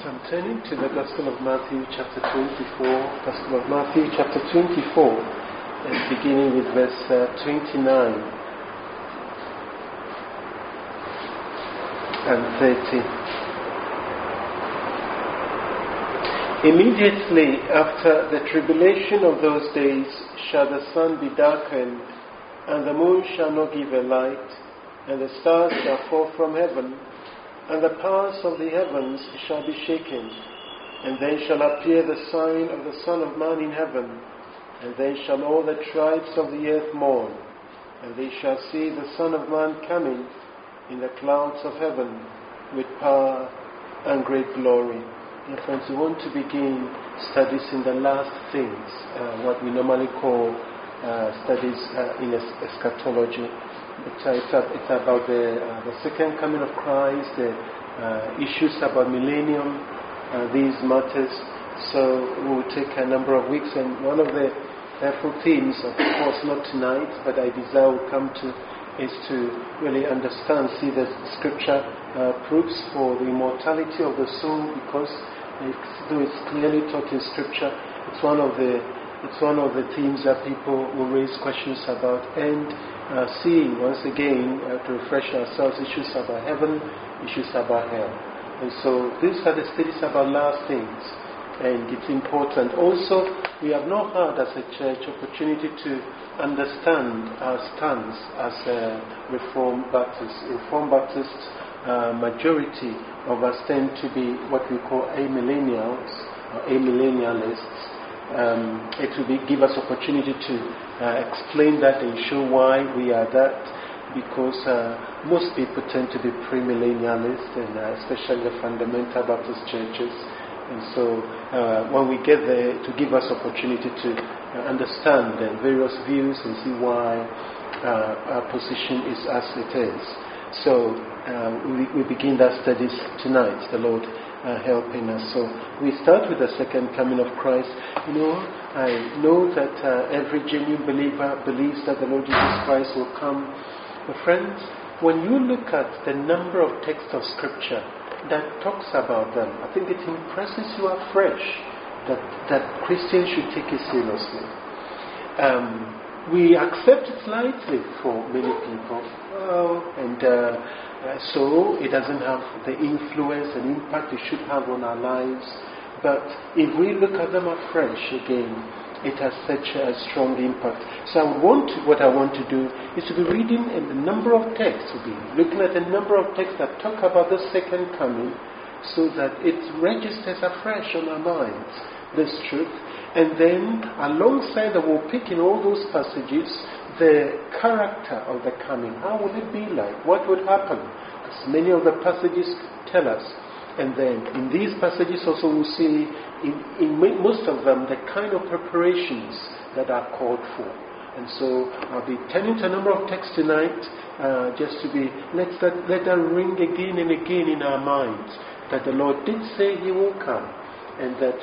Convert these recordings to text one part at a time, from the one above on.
I'm turning to the Gospel of Matthew chapter 24, Gospel of Matthew chapter 24, and beginning with verse 29 and 30. Immediately after the tribulation of those days shall the sun be darkened, and the moon shall not give a light, and the stars shall fall from heaven, and the powers of the heavens shall be shaken. And then shall appear the sign of the Son of Man in heaven. And then shall all the tribes of the earth mourn. And they shall see the Son of Man coming in the clouds of heaven with power and great glory. Dear friends, we want to begin studies in the last things, what we normally call studies in eschatology. It's about the second coming of Christ, the issues about millennium, these matters. So we will take a number of weeks, and one of the careful themes, of course not tonight, but I desire will come to, is to really understand, see the scripture proofs for the immortality of the soul, because though it's clearly taught in scripture, it's one of the themes that people will raise questions about, and see once again, to refresh ourselves, issues about heaven, issues about hell. And so these are the studies about last things, and it's important. Also, we have not had as a church opportunity to understand our stance as a Reformed Baptists. Reformed Baptists, majority of us tend to be what we call amillennials or amillennialists. It will give us opportunity to explain that and show why we are that, because most people tend to be premillennialists, and especially the fundamental Baptist churches. And so when we get there, to give us opportunity to understand the various views and see why our position is as it is. So we begin that studies tonight, the Lord helping us. So we start with the second coming of Christ. I know that every genuine believer believes that the Lord Jesus Christ will come. But friends, when you look at the number of texts of Scripture that talks about them, I think it impresses you afresh that Christians should take it seriously. We accept it lightly for many people, so it doesn't have the influence and impact it should have on our lives. But if we look at them afresh again, it has such a strong impact. So what I want to do is to be reading a number of texts, to be looking at a number of texts that talk about the second coming, so that it registers afresh on our minds this truth. And then alongside that, we'll pick in all those passages the character of the coming. How will it be like? What would happen? As many of the passages tell us. And then in these passages also we'll see in most of them the kind of preparations that are called for. And so I'll be turning to a number of texts tonight, just to be, let that ring again and again in our minds, that the Lord did say He will come, and that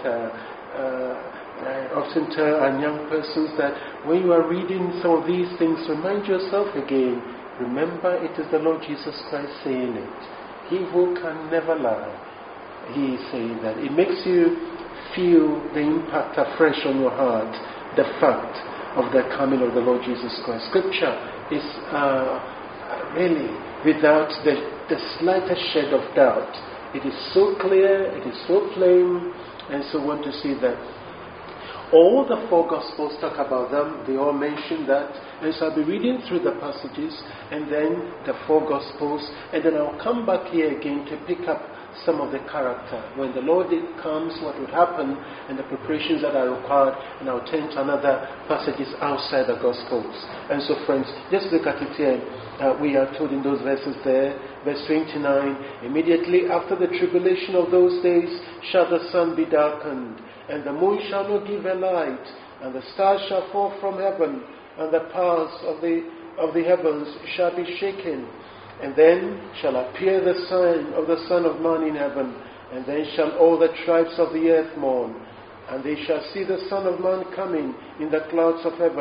I often tell our young persons that when you are reading some of these things, remind yourself again, remember it is the Lord Jesus Christ saying it. He who can never lie. He is saying that. It makes you feel the impact afresh on your heart, the fact of the coming of the Lord Jesus Christ. Scripture is really without the slightest shade of doubt. It is so clear, it is so plain, and so want to see that. All the four Gospels talk about them. They all mention that. And so I'll be reading through the passages and then the four Gospels. And then I'll come back here again to pick up some of the character. When the Lord comes, what would happen, and the preparations that are required. And I'll turn to another passages outside the Gospels. And so friends, just look at it here. We are told in those verses there, verse 29, immediately after the tribulation of those days shall the sun be darkened, and the moon shall not give a light, and the stars shall fall from heaven, and the powers of the heavens shall be shaken. And then shall appear the sign of the Son of Man in heaven, and then shall all the tribes of the earth mourn. And they shall see the Son of Man coming in the clouds of heaven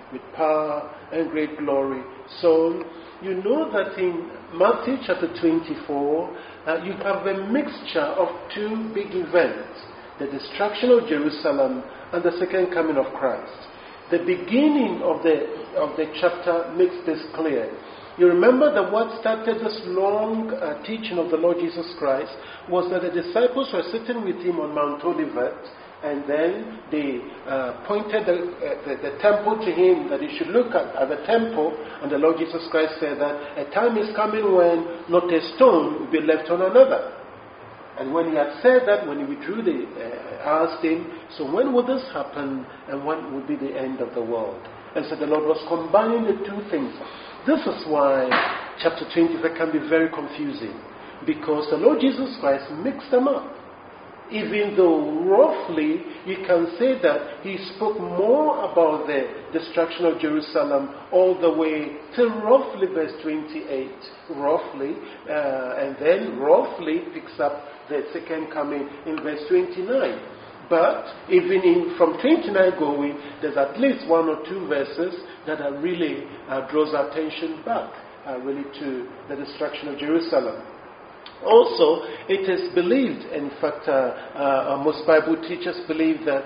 with power and great glory. So you know that in Matthew chapter 24, you have a mixture of two big events, the destruction of Jerusalem and the second coming of Christ. The beginning of the chapter makes this clear. You remember that what started this long teaching of the Lord Jesus Christ was that the disciples were sitting with him on Mount Olivet, and then they pointed the temple to him, that he should look at the temple, and the Lord Jesus Christ said that a time is coming when not a stone will be left on another. And when he had said that, when he withdrew, they asked him, so when will this happen, and when will be the end of the world? And so the Lord was combining the two things. This is why chapter 25 can be very confusing, because the Lord Jesus Christ mixed them up. Even though roughly you can say that he spoke more about the destruction of Jerusalem all the way to roughly verse 28, roughly, and then roughly picks up the second coming in verse 29. But even from 29 going, there's at least one or two verses that are really draws our attention back really to the destruction of Jerusalem. Also, it is believed, in fact, most Bible teachers believe that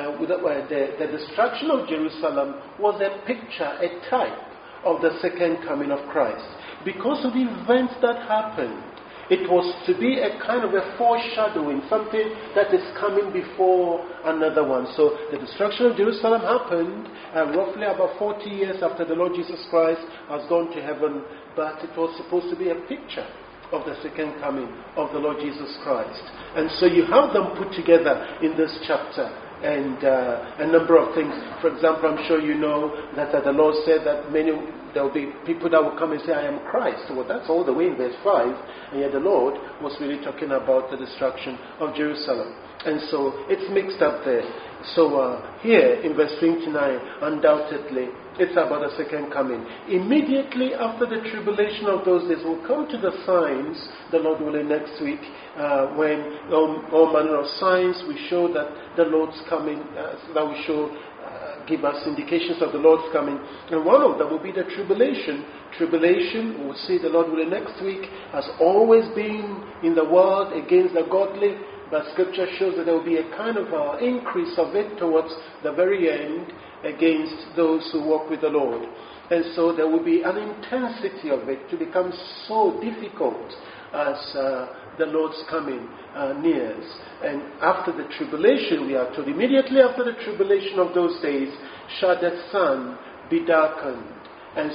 the destruction of Jerusalem was a picture, a type of the second coming of Christ. Because of the events that happened, it was to be a kind of a foreshadowing, something that is coming before another one. So the destruction of Jerusalem happened roughly about 40 years after the Lord Jesus Christ has gone to heaven, but it was supposed to be a picture of the second coming of the Lord Jesus Christ. And so you have them put together in this chapter, and a number of things. For example, I'm sure you know that the Lord said that there will be people that will come and say, I am Christ. Well, that's all the way in verse 5, and yet the Lord was really talking about the destruction of Jerusalem. And so it's mixed up there. So here in verse 29, undoubtedly, it's about the second coming. Immediately after the tribulation of those days, we'll come to the signs, the Lord willing, next week, when all manner of signs will show that the Lord's coming, that will show, give us indications of the Lord's coming. And one of them will be the tribulation. Tribulation, we'll see the Lord willing next week, has always been in the world against the godly. But Scripture shows that there will be a kind of increase of it towards the very end against those who walk with the Lord. And so there will be an intensity of it to become so difficult as the Lord's coming nears. And after the tribulation, we are told, immediately after the tribulation of those days, shall the sun be darkened. And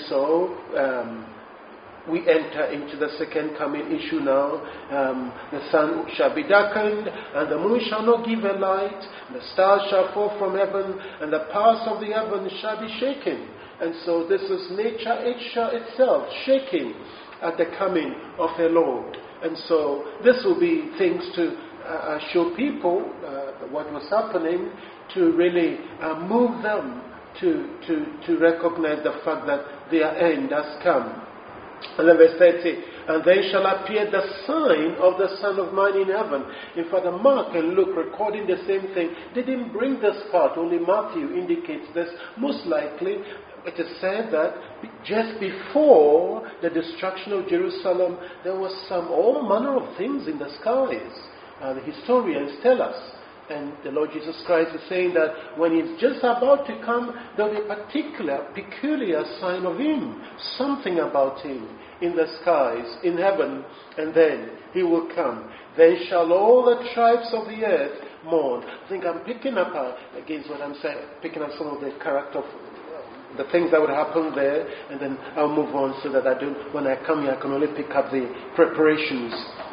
so we enter into the second coming issue now. The sun shall be darkened, and the moon shall not give a light, the stars shall fall from heaven, and the powers of the heavens shall be shaken. And so this is nature itself shaking at the coming of the Lord. And so this will be things to show people what was happening, to really move them to recognize the fact that their end has come. And then verse 30, and then shall appear the sign of the Son of Man in heaven. In fact, Mark and Luke recording the same thing. They didn't bring this part, only Matthew indicates this. Most likely, it is said that just before the destruction of Jerusalem, there was all manner of things in the skies. The historians tell us. And the Lord Jesus Christ is saying that when He's just about to come, there will be a peculiar sign of Him, something about Him in the skies, in heaven, and then He will come. Then shall all the tribes of the earth mourn. I think I'm picking up against what I'm saying, picking up some of the character of the things that would happen there, and then I'll move on so that when I come here, I can only pick up the preparations.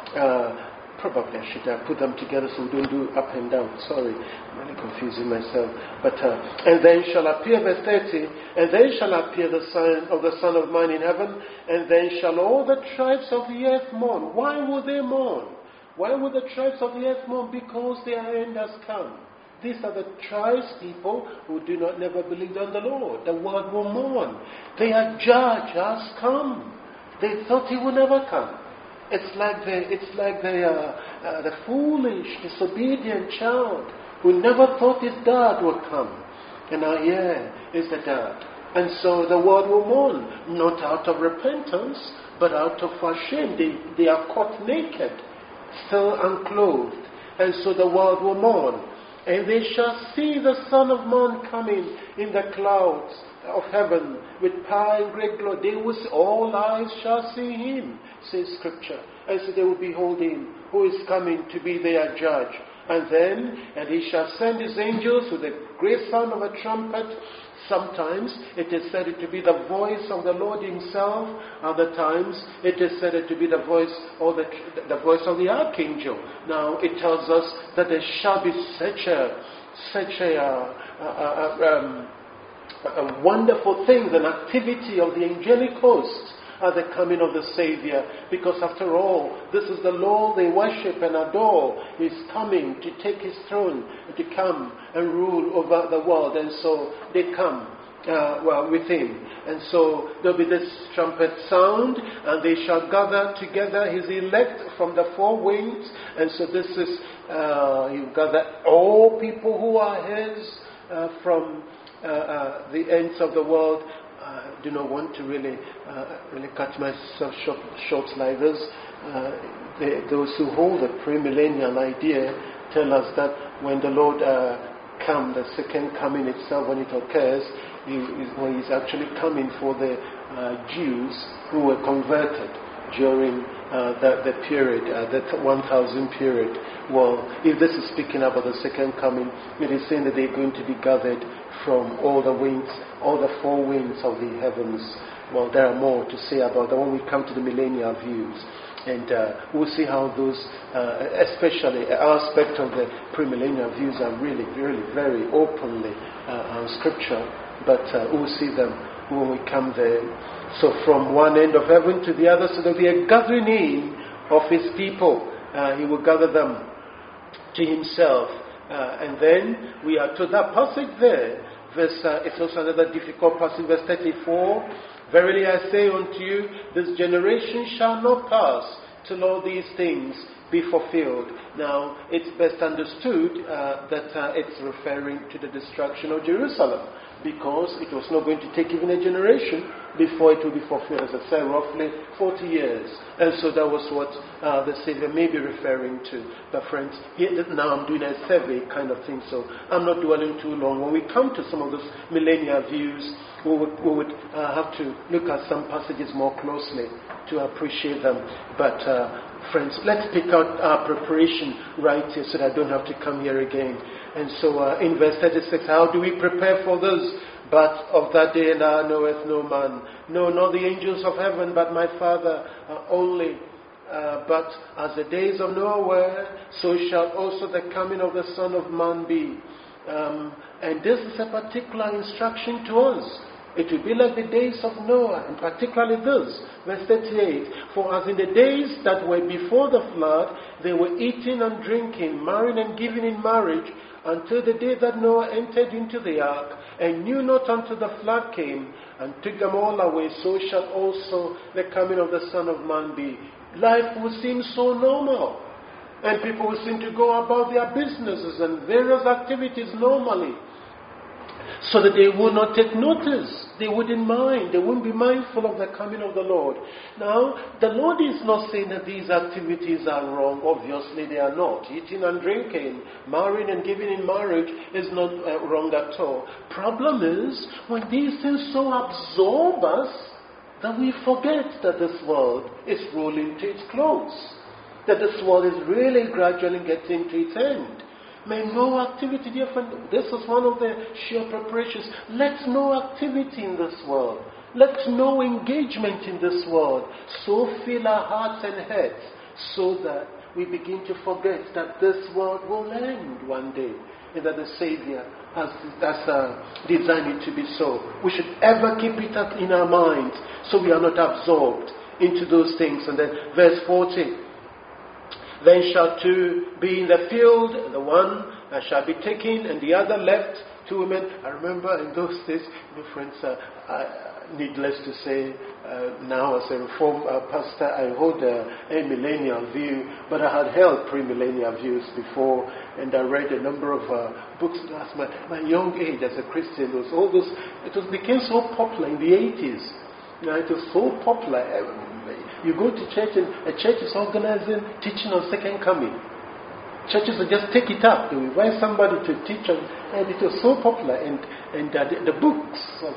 Probably I should put them together so we don't do up and down. Sorry, I'm really confusing myself. But and then shall appear, verse 30, and then shall appear the sign of the Son of Man in heaven, and then shall all the tribes of the earth mourn. Why will they mourn? Why will the tribes of the earth mourn? Because their end has come. These are the tribes, people who do not never believe on the Lord. The world will mourn. Their judge has come. They thought He would never come. It's like the foolish, disobedient child who never thought his dad would come. And now here is the dad. And so the world will mourn, not out of repentance, but out of shame. They are caught naked, still unclothed. And so the world will mourn. And they shall see the Son of Man coming in the clouds of heaven with power and great glory. They will see, all eyes shall see him, says Scripture. And so they will behold him who is coming to be their judge. And he shall send his angels with a great sound of a trumpet. Sometimes it is said to be the voice of the Lord himself. Other times it is said to be the voice or the voice of the archangel. Now it tells us that there shall be such a wonderful thing, an activity of the angelic host at the coming of the Savior, because after all, this is the Lord they worship and adore. He's coming to take his throne, to come and rule over the world, and so they come with him. And so there'll be this trumpet sound, and they shall gather together his elect from the four winds. And so this is, he'll gather all people who are his from the ends of the world. I do not want to really cut myself short like this. Those who hold the premillennial idea tell us that when the Lord comes, the second coming itself, when it occurs, when he's actually coming for the Jews who were converted during the period, that 1,000 period. Well, if this is speaking about the second coming, it is saying that they're going to be gathered from all the winds, all the four winds of the heavens. Well, there are more to say about that when we come to the millennial views. And we'll see how those, especially aspect of the premillennial views, are really, really, very openly scripture. But we'll see them when we come there. So from one end of heaven to the other, so there'll be a gathering in of his people. He will gather them to himself. And then we are to that passage there. It's also another difficult passage, verse 34. Verily I say unto you, this generation shall not pass till all these things be fulfilled. Now, it's best understood that it's referring to the destruction of Jerusalem, because it was not going to take even a generation before it will be fulfilled. As I said, roughly 40 years. And so that was what the Savior may be referring to. But friends, now I'm doing a survey kind of thing, so I'm not dwelling too long. When we come to some of those millennial views, we would have to look at some passages more closely to appreciate them. But friends, let's pick out our preparation right here so that I don't have to come here again. And so in verse 36, how do we prepare for this? But of that day and hour knoweth no man, no, not the angels of heaven, but my Father only. But as the days of Noah were, so shall also the coming of the Son of Man be. And this is a particular instruction to us. It will be like the days of Noah, and particularly this, verse 38. For as in the days that were before the flood, they were eating and drinking, marrying and giving in marriage, until the day that Noah entered into the ark, and knew not until the flood came, and took them all away, so shall also the coming of the Son of Man be. Life will seem so normal, and people will seem to go about their businesses and various activities normally, so that they will not take notice. They wouldn't mind. They wouldn't be mindful of the coming of the Lord. Now, the Lord is not saying that these activities are wrong. Obviously, they are not. Eating and drinking, marrying and giving in marriage is not wrong at all. Problem is, when these things so absorb us, that we forget that this world is rolling to its close. That this world is really gradually getting to its end. May no activity, dear friend, this is one of the sure preparations. Let no activity in this world, let no engagement in this world so fill our hearts and heads, so that we begin to forget that this world will end one day, and that the Savior has designed it to be so. We should ever keep it in our minds, so we are not absorbed into those things. And then verse 40. Then shall two be in the field, the one shall be taken and the other left. two women. I remember in those days, friends, needless to say, now as a Reformed pastor, I hold a millennial view, but I had held pre-millennial views before, and I read a number of books. At my young age as a Christian, it became so popular in the 80s. It was so popular. You go to church, and a church is organizing teaching on Second Coming. Churches will just take it up. They will invite somebody to teach, and it was so popular. And the books of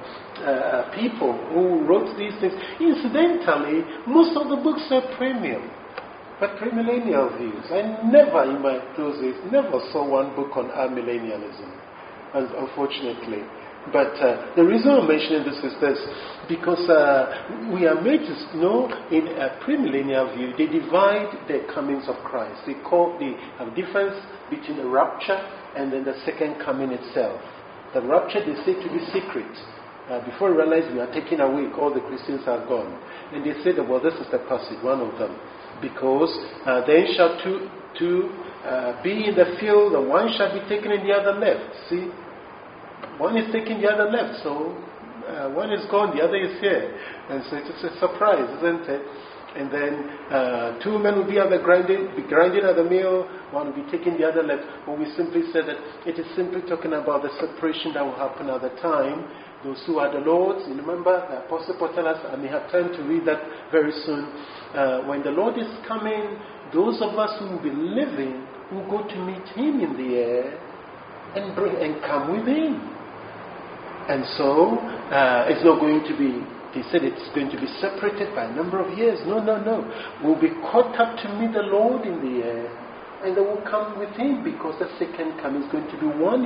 people who wrote these things, incidentally, most of the books are premium, but premillennial views. I never, in my close days, never saw one book on amillennialism, unfortunately. But the reason I'm mentioning this is this, because we are made to know in a premillennial view, they divide the comings of Christ. They have a difference between the rapture and then the second coming itself. The rapture, they say to be secret. Before you realize we are taken away, all the Christians are gone. And they say that, well, this is the passage, one of them. Because then shall two be in the field, and one shall be taken and the other left. See? One is taking the other left, so one is gone, the other is here. And so it's a surprise, isn't it? And then two men will be grinding at the mill, one will be taking the other left. But we simply said that it is simply talking about the separation that will happen at the time. Those who are the Lord's, you remember, the Apostle Paul tells us, I may have time to read that very soon. When the Lord is coming, those of us who will be living will go to meet Him in the air and come with Him. And so, it's not going to be, they said it's going to be separated by a number of years. No. We'll be caught up to meet the Lord in the air, and they will come with Him, because the second coming is going to be one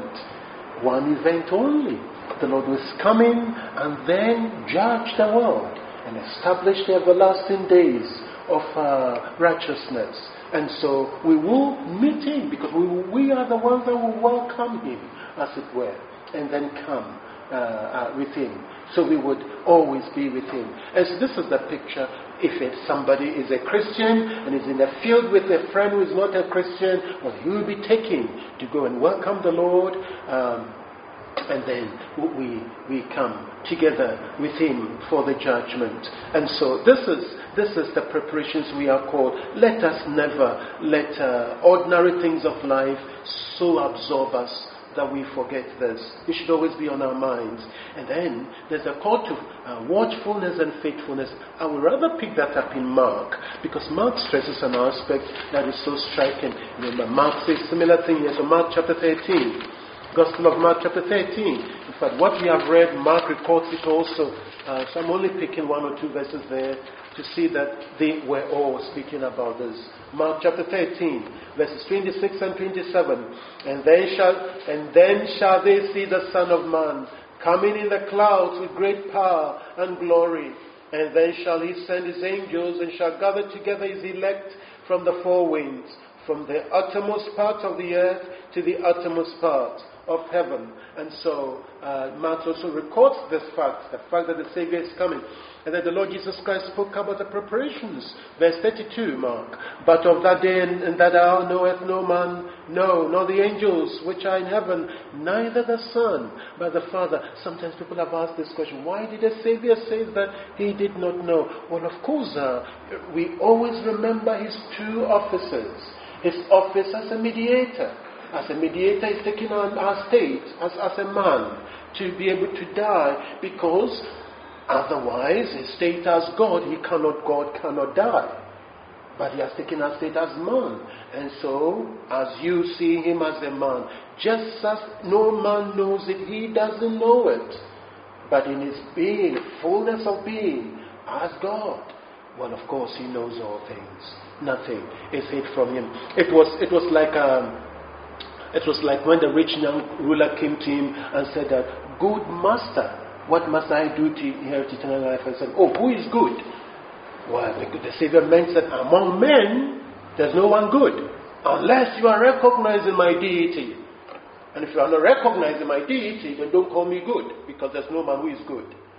event only. The Lord was coming and then judge the world and establish the everlasting days of righteousness. And so we will meet Him, because we are the ones that will welcome Him, as it were, and then come with Him. So we would always be with Him. And so this is the picture. If somebody is a Christian and is in a field with a friend who is not a Christian, well, he will be taken to go and welcome the Lord, and then we come together with Him for the judgment. And so this is the preparations we are called. Let us never let ordinary things of life so absorb us that we forget this. It should always be on our minds. And then there's a call to watchfulness and faithfulness. I would rather pick that up in Mark, because Mark stresses an aspect that is so striking. Remember, Mark says similar thing here. So Mark chapter 13. Gospel of Mark chapter 13. In fact, what we have read, Mark records it also. So I'm only picking one or two verses there to see that they were all speaking about this. Mark chapter 13, verses 26 and 27. And then shall they see the Son of Man coming in the clouds with great power and glory. And then shall He send His angels, and shall gather together His elect from the four winds, from the uttermost part of the earth to the uttermost part of heaven. And so Mark also records this fact, the fact that the Savior is coming. And that the Lord Jesus Christ spoke about the preparations. Verse 32, Mark. But of that day and that hour knoweth no man, no, nor the angels which are in heaven, neither the Son, but the Father. Sometimes people have asked this question, why did the Savior say that He did not know? Well, of course, we always remember His two offices. His office as a mediator. As a mediator, He's taking on our state as a man to be able to die, because otherwise, His state as God cannot die. But He has taken our state as man. And so, as you see Him as a man, just as no man knows it, He doesn't know it. But in His being, fullness of being, as God, well, of course, He knows all things. Nothing is hid from Him. It was like when the rich young ruler came to Him and said that, "Good master, what must I do to inherit eternal life?" And said, "Oh, who is good?" Well, the Savior meant that among men, there's no one good, unless you are recognizing my deity. And if you are not recognizing my deity, then don't call me good, because there's no man who is good.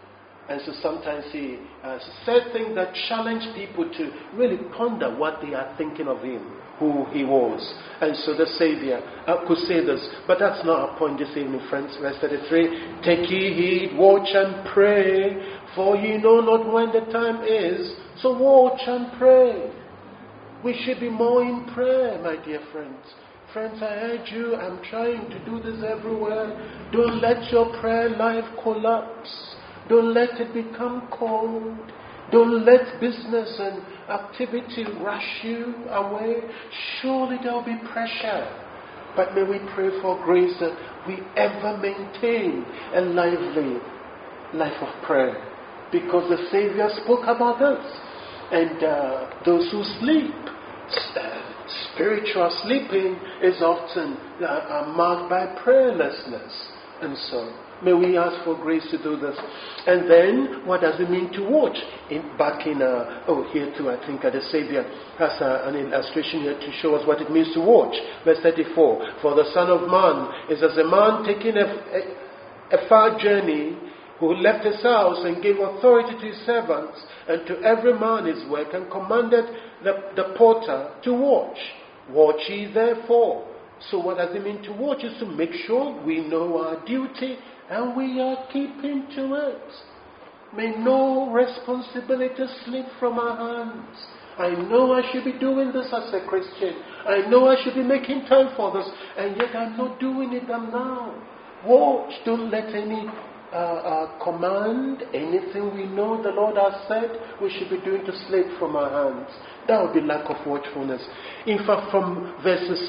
And so sometimes he said things that challenge people to really ponder what they are thinking of him, who he was. And so the Savior could say this. But that's not our point this evening, friends. Verse 33, take ye heed, watch and pray, for ye know not when the time is. So watch and pray. We should be more in prayer, my dear friends. Friends, I heard you. I'm trying to do this everywhere. Don't let your prayer life collapse. Don't let it become cold. Don't let business and activity rush you away. Surely there will be pressure. But may we pray for grace that we ever maintain a lively life of prayer. Because the Savior spoke about this. And those who sleep, spiritual sleeping is often marked by prayerlessness. And so, may we ask for grace to do this. And then, what does it mean to watch? Here too, I think the Savior has an illustration here to show us what it means to watch. Verse 34, for the Son of Man is as a man taking a far journey, who left his house and gave authority to his servants, and to every man his work, and commanded the porter to watch. Watch ye therefore. So what does it mean to watch? Is to make sure we know our duty and we are keeping to it. May no responsibility slip from our hands. I know I should be doing this as a Christian. I know I should be making time for this, and yet I'm not doing it now. Watch. Don't let any command, anything we know the Lord has said we should be doing to slip from our hands. That would be lack of watchfulness. In fact, from verses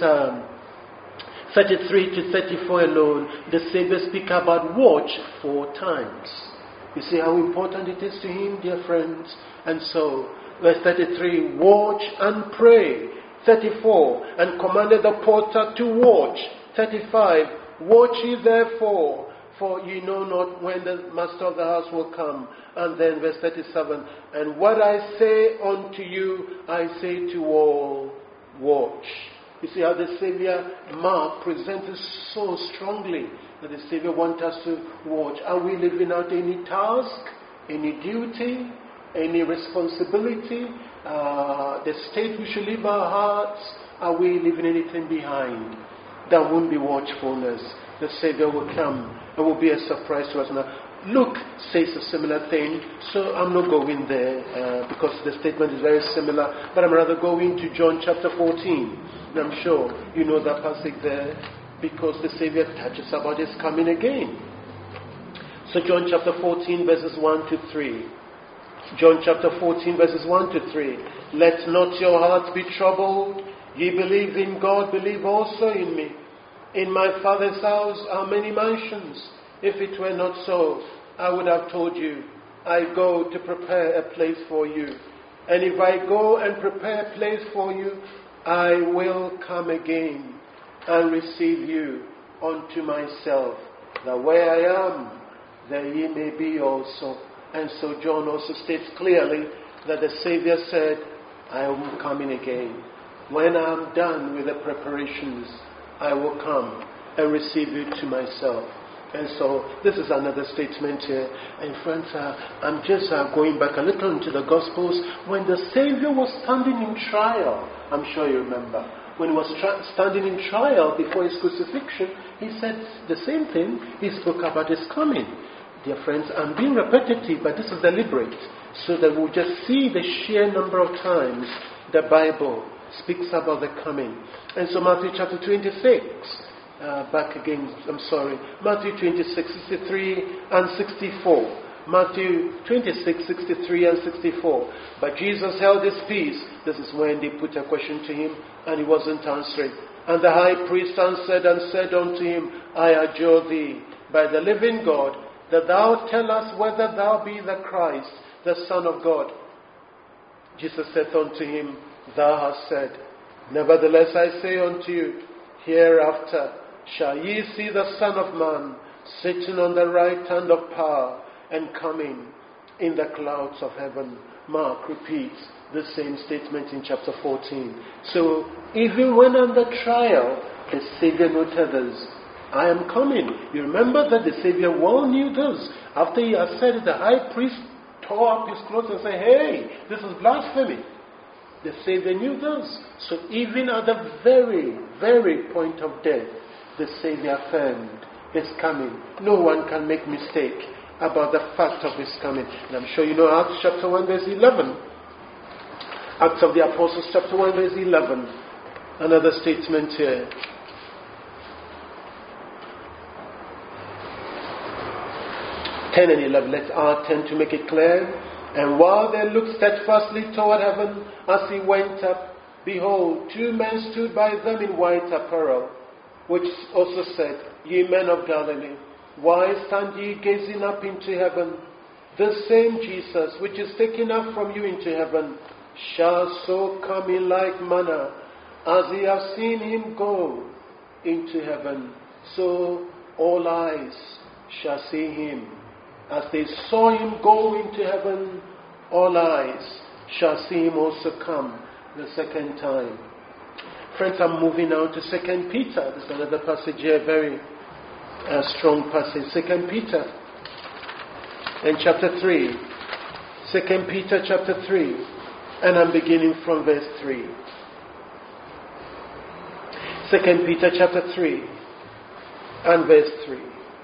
33 to 34 alone, the Savior speaks about watch 4 times. You see how important it is to him, dear friends. And so, verse 33, watch and pray. 34, and commanded the porter to watch. 35, watch ye therefore, for ye know not when the master of the house will come. And then verse 37, and what I say unto you, I say to all, watch. You see how the Savior, Mark, presents it so strongly that the Savior wants us to watch. Are we living out any task, any duty, any responsibility? The state we should leave our hearts? Are we leaving anything behind? That won't be watchfulness. The Savior will come and will be a surprise to us. Now, Luke says a similar thing, so I'm not going there because the statement is very similar, but I'm rather going to John chapter 14. And I'm sure you know that passage there because the Savior touches about his coming again. So John chapter 14 verses 1 to 3. John chapter 14 verses 1 to 3. Let not your hearts be troubled. Ye believe in God, believe also in me. In my Father's house are many mansions. If it were not so, I would have told you, I go to prepare a place for you. And if I go and prepare a place for you, I will come again and receive you unto myself, that where I am, there ye may be also. And so John also states clearly that the Savior said, I am coming again. When I am done with the preparations, I will come and receive you to myself. And so this is another statement here. And friends, I'm just going back a little into the Gospels. When the Savior was standing in trial, I'm sure you remember, when he was standing in trial before his crucifixion, he said the same thing. He spoke about his coming. Dear friends, I'm being repetitive, but this is deliberate, so that we'll just see the sheer number of times the Bible speaks about the coming. And so Matthew chapter 26, Matthew 26, 63 and 64. Matthew 26, 63 and 64. But Jesus held his peace. This is when they put a question to him and he wasn't answering. And the high priest answered and said unto him, I adjure thee by the living God, that thou tell us whether thou be the Christ, the Son of God. Jesus said unto him, Thou hast said. Nevertheless I say unto you, hereafter shall ye see the Son of Man sitting on the right hand of power and coming in the clouds of heaven. Mark repeats the same statement in chapter 14. So even when under trial, the Savior noted this, I am coming. You remember that the Savior well knew this. After he had said it, the high priest tore up his clothes and said, hey, this is blasphemy. The Savior knew this. So even at the very, very point of death, the Savior affirmed his coming. No one can make mistake about the fact of his coming. And I'm sure you know Acts chapter 1 verse 11. Acts of the Apostles chapter 1 verse 11. Another statement here. (10 and 11). Let's add 10 to make it clear. And while they looked steadfastly toward heaven as he went up, behold, 2 men stood by them in white apparel, which also said, Ye men of Galilee, why stand ye gazing up into heaven? This same Jesus, which is taken up from you into heaven, shall so come in like manner, as ye have seen him go into heaven. So all eyes shall see him. As they saw him go into heaven, all eyes shall see him also come the second time. Friends, I'm moving now to 2 Peter. There's another passage here, very strong passage. 2 Peter in chapter 3. 2 Peter chapter 3. And I'm beginning from verse 3. 2 Peter chapter 3 and verse 3.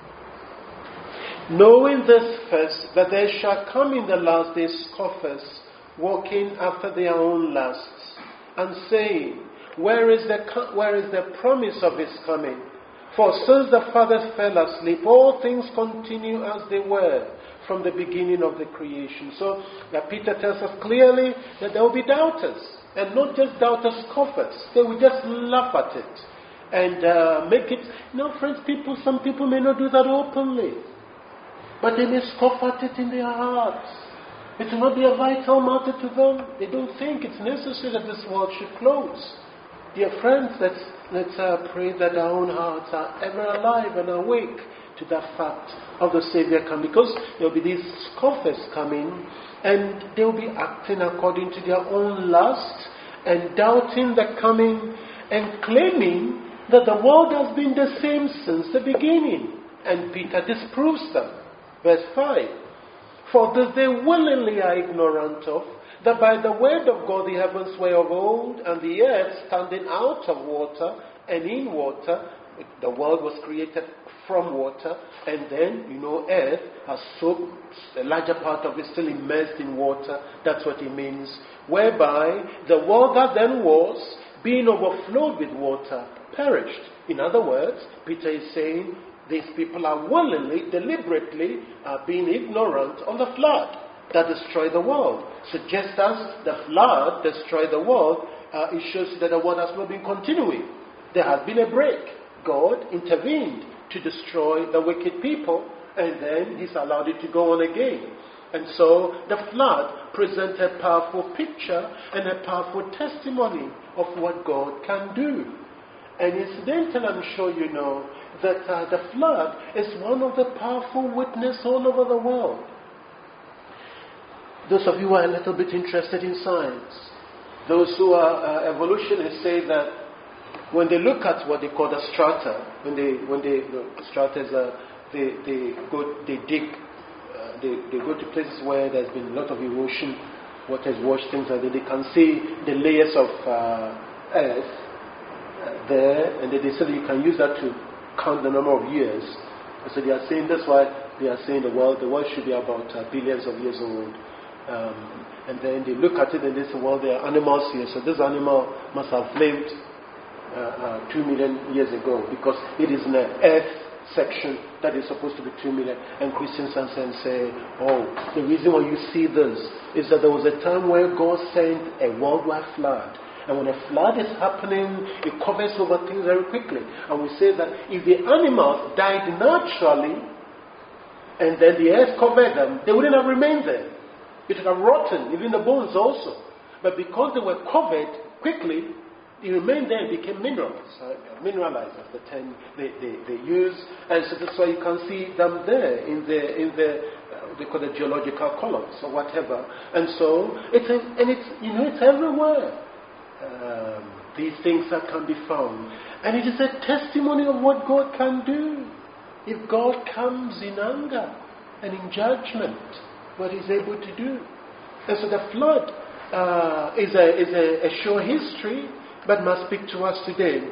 Knowing this first, that there shall come in the last days scoffers, walking after their own lusts, and saying, Where is the promise of his coming? For since the fathers fell asleep, all things continue as they were from the beginning of the creation. So Peter tells us clearly that there will be doubters, and not just doubters, scoffers. They will just laugh at it and make it. Friends, some people may not do that openly, but they may scoff at it in their hearts. It will not be a vital matter to them. They don't think it's necessary that this world should close. Dear friends, let's pray that our own hearts are ever alive and awake to that fact of the Savior coming. Because there will be these scoffers coming, and they will be acting according to their own lust and doubting the coming and claiming that the world has been the same since the beginning. And Peter disproves them. Verse 5. For this they willingly are ignorant of, that by the word of God the heavens were of old, and the earth standing out of water and in water. The world was created from water, and then, earth has soaked, a larger part of it still immersed in water. That's what it means. Whereby the world that then was, being overflowed with water, perished. In other words, Peter is saying, these people are willingly, deliberately being ignorant of the flood that destroyed the world. So just as the flood destroyed the world, it shows that the world has not been continuing. There has been a break. God intervened to destroy the wicked people, and then he's allowed it to go on again. And so the flood presents a powerful picture and a powerful testimony of what God can do. And incidentally, I'm sure you know that the flood is one of the powerful witnesses all over the world. Those of you who are a little bit interested in science, those who are evolutionists say that when they look at what they call the strata, they go to places where there's been a lot of erosion, water has washed things, and they can see the layers of earth there, and they say that you can use that to count the number of years. So they are saying that's why they are saying the world should be about billions of years old. And then they look at it and they say, well, there are animals here, so this animal must have lived 2 million years ago, because it is in the earth section that is supposed to be 2 million. And Christians say, oh, the reason why you see this is that there was a time where God sent a worldwide flood. And when a flood is happening, it covers over things very quickly. And we say that if the animals died naturally, and then the earth covered them, they wouldn't have remained there. It would have rotten, even the bones also. But because they were covered quickly, they remained there and became mineralized. That's the term they use. And so that's why you can see them there in the they call it geological columns or whatever. And so it's everywhere. these things that can be found. And it is a testimony of what God can do. If God comes in anger and in judgment, what He's able to do. And so the flood is a sure history, but must speak to us today.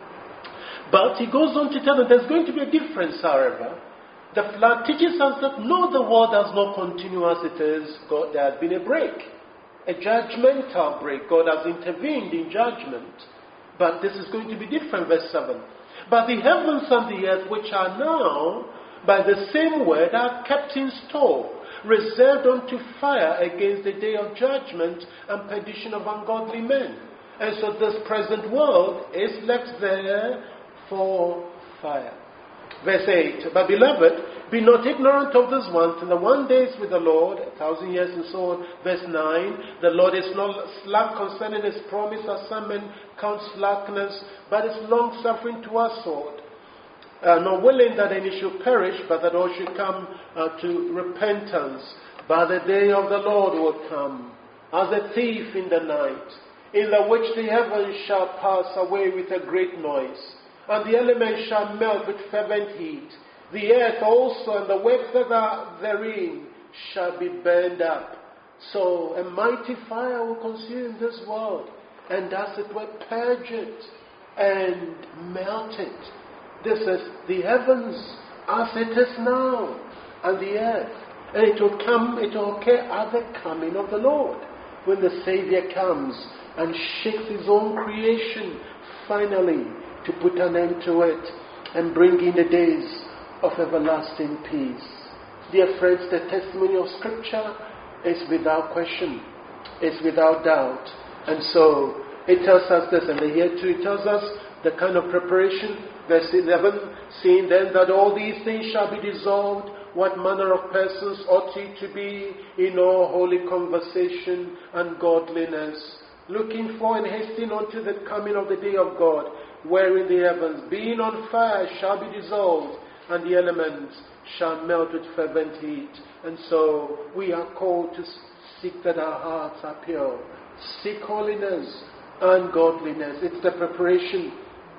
But he goes on to tell them there's going to be a difference, however. The flood teaches us that no, the world does not continue as it is. There has been a break, a judgmental break. God has intervened in judgment. But this is going to be different, verse 7. But the heavens and the earth, which are now, by the same word, are kept in store, reserved unto fire against the day of judgment and perdition of ungodly men. And so this present world is left there for fire. Verse 8, but beloved, be not ignorant of this one, and the one day is with the Lord, 1,000 years and so on. Verse 9, the Lord is not slack concerning His promise, as some men count slackness, but is long-suffering to us, sword, not willing that any should perish, but that all should come to repentance. But the day of the Lord will come, as a thief in the night, in the which the heavens shall pass away with a great noise, and the elements shall melt with fervent heat. The earth also and the works that are therein shall be burned up. So a mighty fire will consume this world, and as it were purge it and melt it. This is the heavens as it is now, and the earth. And it will occur at the coming of the Lord, when the Savior comes and shakes His own creation finally to put an end to it and bring in the days of everlasting peace. Dear friends, the testimony of Scripture is without question, is without doubt. And so it tells us this, and here too it tells us the kind of preparation. Verse 11, seeing then that all these things shall be dissolved, what manner of persons ought ye to be in all holy conversation and godliness, looking for and hastening unto the coming of the day of God, wherein the heavens, being on fire, shall be dissolved, and the elements shall melt with fervent heat. And so we are called to seek that our hearts are pure. Seek holiness and godliness. It's the preparation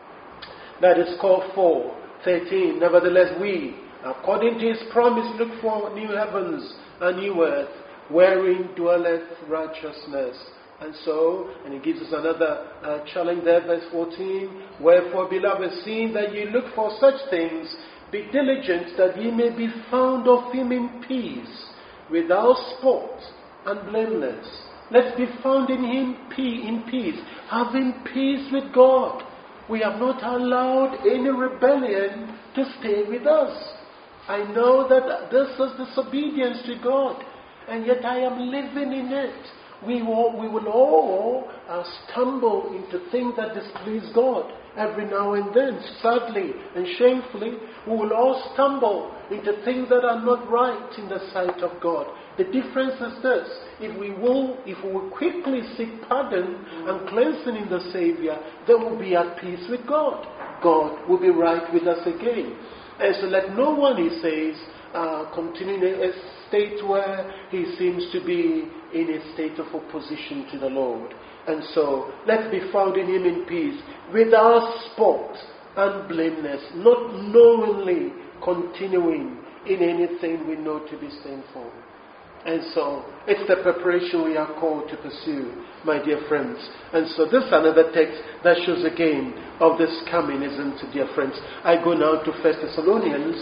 that is called for. 13, nevertheless we, according to His promise, look for new heavens and new earth, wherein dwelleth righteousness. And He gives us another challenge there, verse 14. Wherefore, beloved, seeing that ye look for such things, be diligent that ye may be found of Him in peace, without spot and blameless. Let's be found in Him in peace, having peace with God. We have not allowed any rebellion to stay with us. I know that this is disobedience to God, and yet I am living in it. We will all stumble into things that displease God every now and then. Sadly and shamefully, we will all stumble into things that are not right in the sight of God. The difference is this: if we will quickly seek pardon and cleansing in the Savior, then we'll be at peace with God. God will be right with us again. And so let no one, he says, continue in a state where he seems to be in a state of opposition to the Lord. And so let's be found in Him in peace, without spot and blameless, not knowingly continuing in anything we know to be sinful. And so it's the preparation we are called to pursue, my dear friends. And so this is another text that shows again of this coming, isn't it, dear friends? I go now to 1 Thessalonians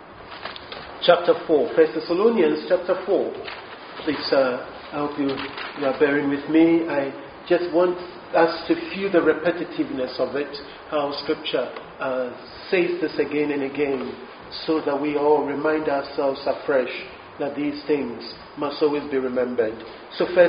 chapter 4. 1 Thessalonians chapter 4. Please, I hope you are bearing with me. I just want us to feel the repetitiveness of it, how Scripture says this again and again, so that we all remind ourselves afresh that these things must always be remembered. So 1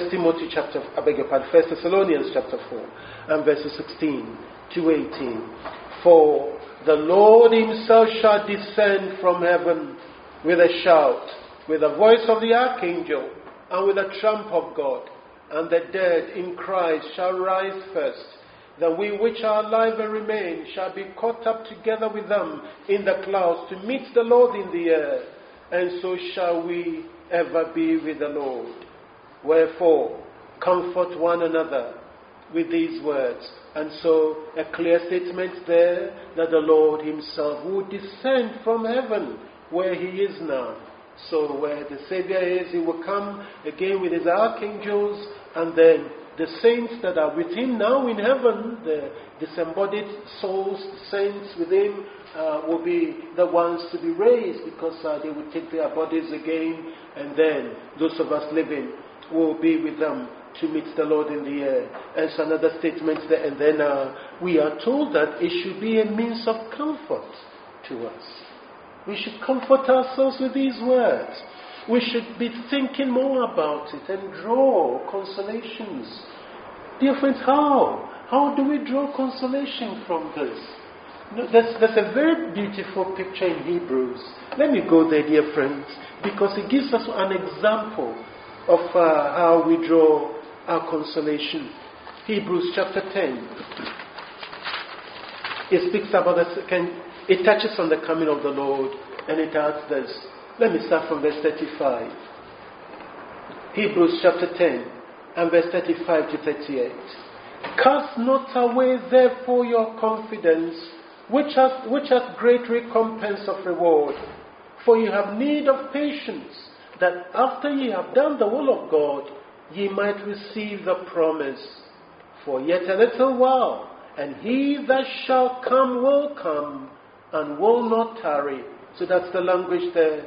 Thessalonians chapter 4 and verses 16 to 18. For the Lord Himself shall descend from heaven with a shout, with the voice of the archangel, and with the trump of God, and the dead in Christ shall rise first. That we which are alive and remain shall be caught up together with them in the clouds to meet the Lord in the air, and so shall we ever be with the Lord. Wherefore, comfort one another with these words. And so a clear statement there that the Lord himself would descend from heaven where he is now. So where the Savior is, he will come again with his archangels, and then the saints that are with him now in heaven, the disembodied souls, the saints with him, will be the ones to be raised, because they will take their bodies again, and then those of us living will be with them to meet the Lord in the air. There's another statement there, and then we are told that it should be a means of comfort to us. We should comfort ourselves with these words. We should be thinking more about it and draw consolations. Dear friends, how? How do we draw consolation from this? There's a very beautiful picture in Hebrews. Let me go there, dear friends, because it gives us an example of how we draw our consolation. Hebrews chapter 10. It speaks about it touches on the coming of the Lord, and it adds this. Let me start from verse 35. Hebrews chapter 10 and verse 35 to 38. Cast not away therefore your confidence, which has great recompense of reward. For you have need of patience, that after ye have done the will of God, ye might receive the promise. For yet a little while, and he that shall come will come, and will not tarry. So that's the language there.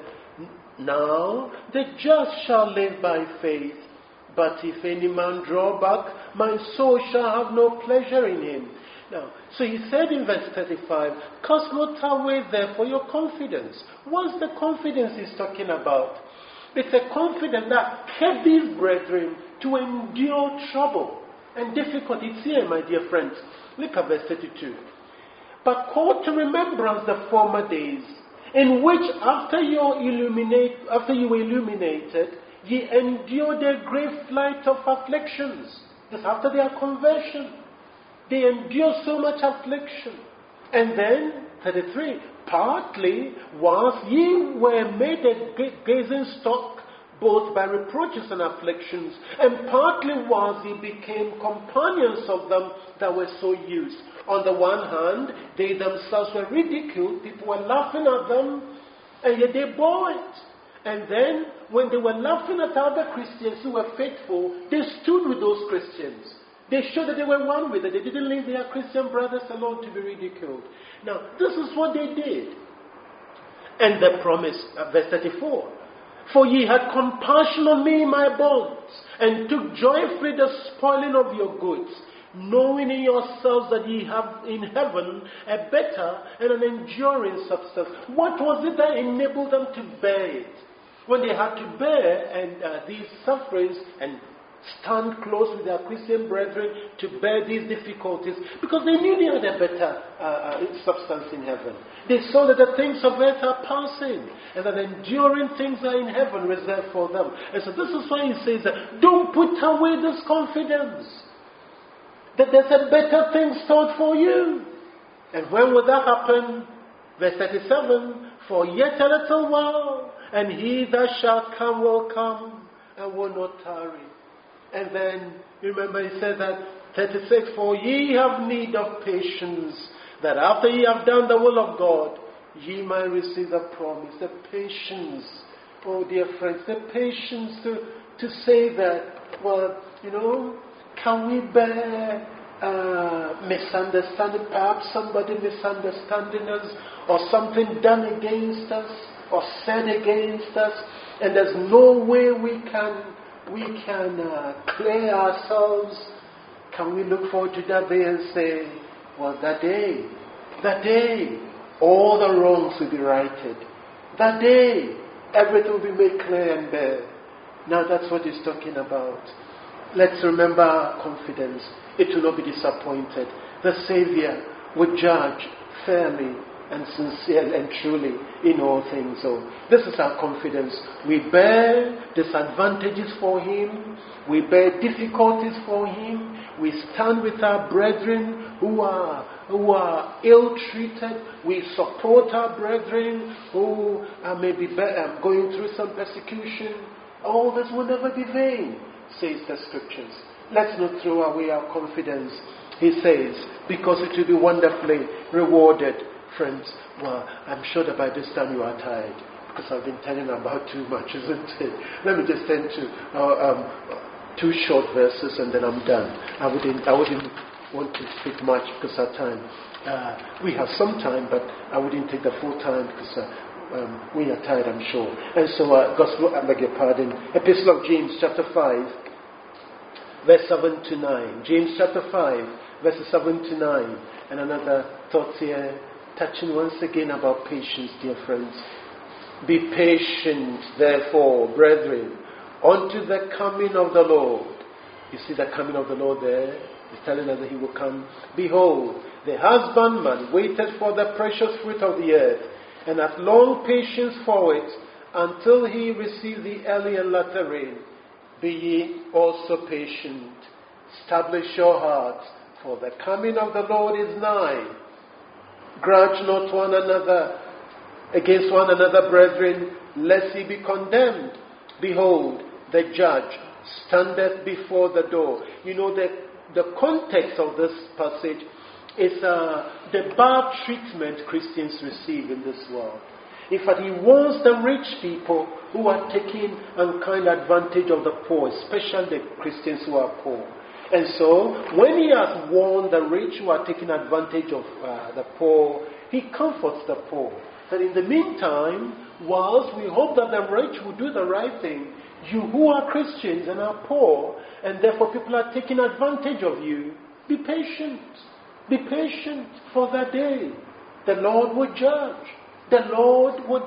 Now the just shall live by faith. But if any man draw back, my soul shall have no pleasure in him. Now, so he said in verse 35, cast not away therefore your confidence. What's the confidence he's talking about? It's a confidence that kept these brethren to endure trouble and difficulty. It's here, my dear friends. Look at verse 32. But call to remembrance the former days, in which after you were illuminated, ye endured a great flight of afflictions. This after their conversion. They endured so much affliction. And then, 33, partly whilst ye were made a gazing stock, both by reproaches and afflictions, and partly whilst ye became companions of them that were so used. On the one hand, they themselves were ridiculed, people were laughing at them, and yet they bore it. And then, when they were laughing at other Christians who were faithful, they stood with those Christians. They showed that they were one with it. They didn't leave their Christian brothers alone to be ridiculed. Now, this is what they did. And the promise, verse 34, for ye had compassion on me, my bonds, and took joyfully the spoiling of your goods, knowing in yourselves that ye have in heaven a better and an enduring substance. What was it that enabled them to bear it? When they had to bear these sufferings and stand close with their Christian brethren to bear these difficulties, because they knew they had a better substance in heaven. They saw that the things of earth are passing, and that enduring things are in heaven reserved for them. And so this is why he says that don't put away this confidence, that there's a better thing stored for you. And when will that happen? Verse 37, for yet a little while, and he that shall come will come, and will not tarry. And then, remember he said that, 36, for ye have need of patience, that after ye have done the will of God, ye might receive the promise. The patience, oh dear friends, the patience to say that, well, can we bear misunderstanding, perhaps somebody misunderstanding us, or something done against us, or said against us, and there's no way we can clear ourselves. Can we look forward to that day and say, well, that day, all the wrongs will be righted. That day, everything will be made clear and bare. Now that's what he's talking about. Let's remember our confidence. It will not be disappointed. The Savior will judge fairly and sincerely and truly in all things. So this is our confidence. We bear disadvantages for Him. We bear difficulties for Him. We stand with our brethren who are ill-treated. We support our brethren who are maybe going through some persecution. All this will never be vain, says the Scriptures. Let's not throw away our confidence. He says, because it will be wonderfully rewarded. Friends, well, I'm sure that by this time you are tired, because I've been telling about too much, isn't it? Let me just turn to 2 short verses and then I'm done. I wouldn't want to speak much because of time. We have some time, but I wouldn't take the full time because we are tired, I'm sure. And so, Epistle of James chapter 5, verse 7 to 9. James chapter 5, verses 7 to 9. And another thought here, touching once again about patience, dear friends. Be patient, therefore, brethren, unto the coming of the Lord. You see the coming of the Lord there? He's telling us that he will come. Behold, the husbandman waited for the precious fruit of the earth, and hath long patience for it, until he receive the early and latter rain. Be ye also patient. Establish your hearts, for the coming of the Lord is nigh. Grudge not one another against one another, brethren, lest ye be condemned. Behold, the judge standeth before the door. You know that the context of this passage is the bad treatment Christians receive in this world. In fact, he warns the rich people who are taking unkind advantage of the poor, especially the Christians who are poor. And so, when he has warned the rich who are taking advantage of the poor, he comforts the poor. That in the meantime, whilst we hope that the rich will do the right thing, you who are Christians and are poor, and therefore people are taking advantage of you, be patient. Be patient for that day. The Lord will judge. The Lord would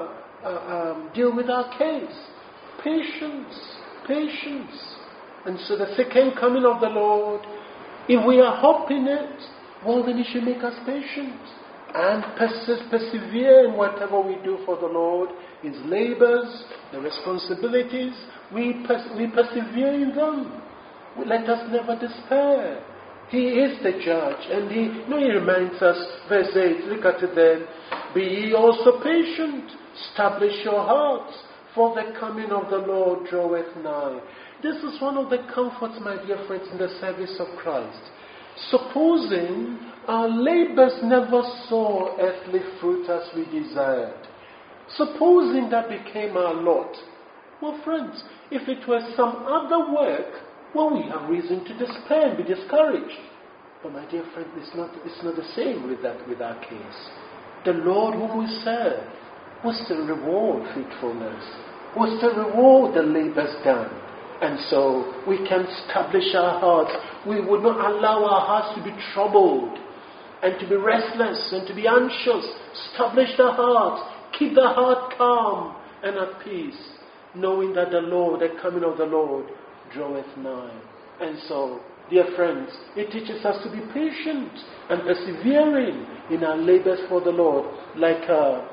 deal with our case. Patience. Patience. And so the second coming of the Lord, if we are hoping it, well, then it should make us patient and persevere in whatever we do for the Lord, His labors, the responsibilities. We persevere in them. Let us never despair. He is the judge, and He reminds us, verse 8, look at it then. Be ye also patient, establish your hearts, for the coming of the Lord draweth nigh. This is one of the comforts, my dear friends, in the service of Christ. Supposing our labors never saw earthly fruit as we desired. Supposing that became our lot. Well, friends, if it were some other work, well, we have reason to despair and be discouraged. But my dear friend, it's not the same with our case. The Lord whom we serve will still reward faithfulness, will still reward the labors done. And so we can establish our hearts. We would not allow our hearts to be troubled and to be restless and to be anxious. Establish the heart. Keep the heart calm and at peace, knowing that the coming of the Lord, draweth nigh. And so, dear friends, it teaches us to be patient and persevering in our labors for the Lord, like a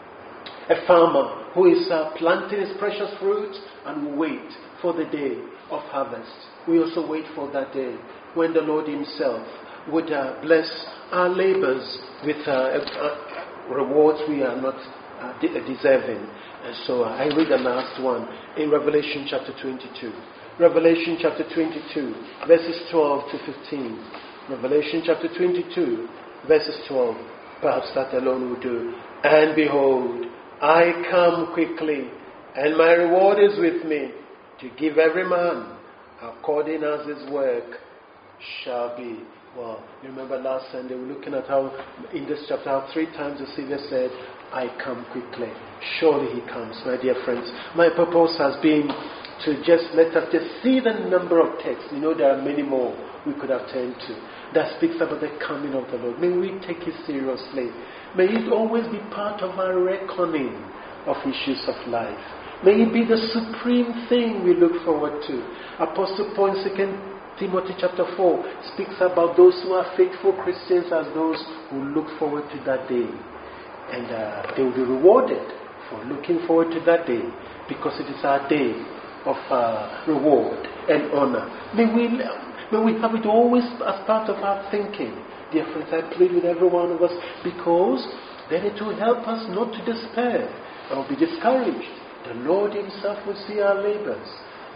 farmer who is planting his precious fruits and will wait for the day of harvest. We also wait for that day when the Lord Himself would bless our labors with rewards we are not deserving. And so I read the last one in Revelation chapter 22. Revelation chapter 22, verses 12 to 15. Revelation chapter 22, verses 12. Perhaps that alone will do. And behold, I come quickly, and my reward is with me, to give every man according as his work shall be. Well, you remember last Sunday we were looking at how in this chapter how 3 times the Savior said, I come quickly. Surely He comes, my dear friends. My purpose has been to let us just see the number of texts. There are many more we could have turned to that speaks about the coming of the Lord. May we take it seriously. May it always be part of our reckoning of issues of life. May it be the supreme thing we look forward to. Apostle Paul in 2 Timothy chapter 4 speaks about those who are faithful Christians as those who look forward to that day. And they will be rewarded for looking forward to that day, because it is our day of reward and honor. May we have it always as part of our thinking. Dear friends, I plead with every one of us, because then it will help us not to despair or be discouraged. The Lord Himself will see our labors,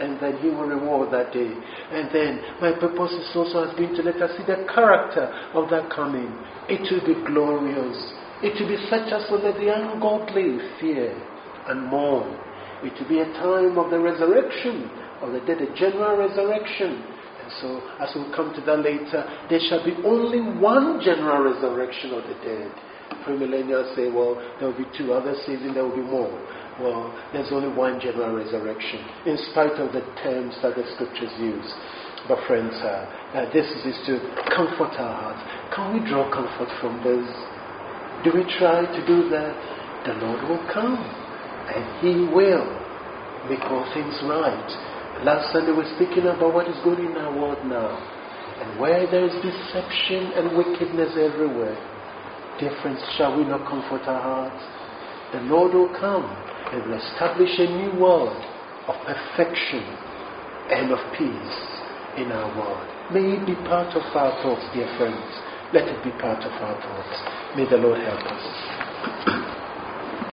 and then He will reward that day. And then my purpose is also has been to let us see the character of that coming. It will be glorious. It will be such as will let the ungodly fear and mourn. It will be a time of the resurrection of the dead, a general resurrection. And so, as we'll come to that later, there shall be only one general resurrection of the dead. Premillennials say, well, there will be two. Others say there will be more. Well, there's only one general resurrection, in spite of the terms that the scriptures use. But friends, this is to comfort our hearts. Can we draw comfort from this? Do we try to do that? The Lord will come, and He will make all things right. Last Sunday we were speaking about what is going in our world now. And where there is deception and wickedness everywhere, dear friends, shall we not comfort our hearts? The Lord will come and will establish a new world of perfection and of peace in our world. May it be part of our thoughts, dear friends. Let it be part of our thoughts. May the Lord help us.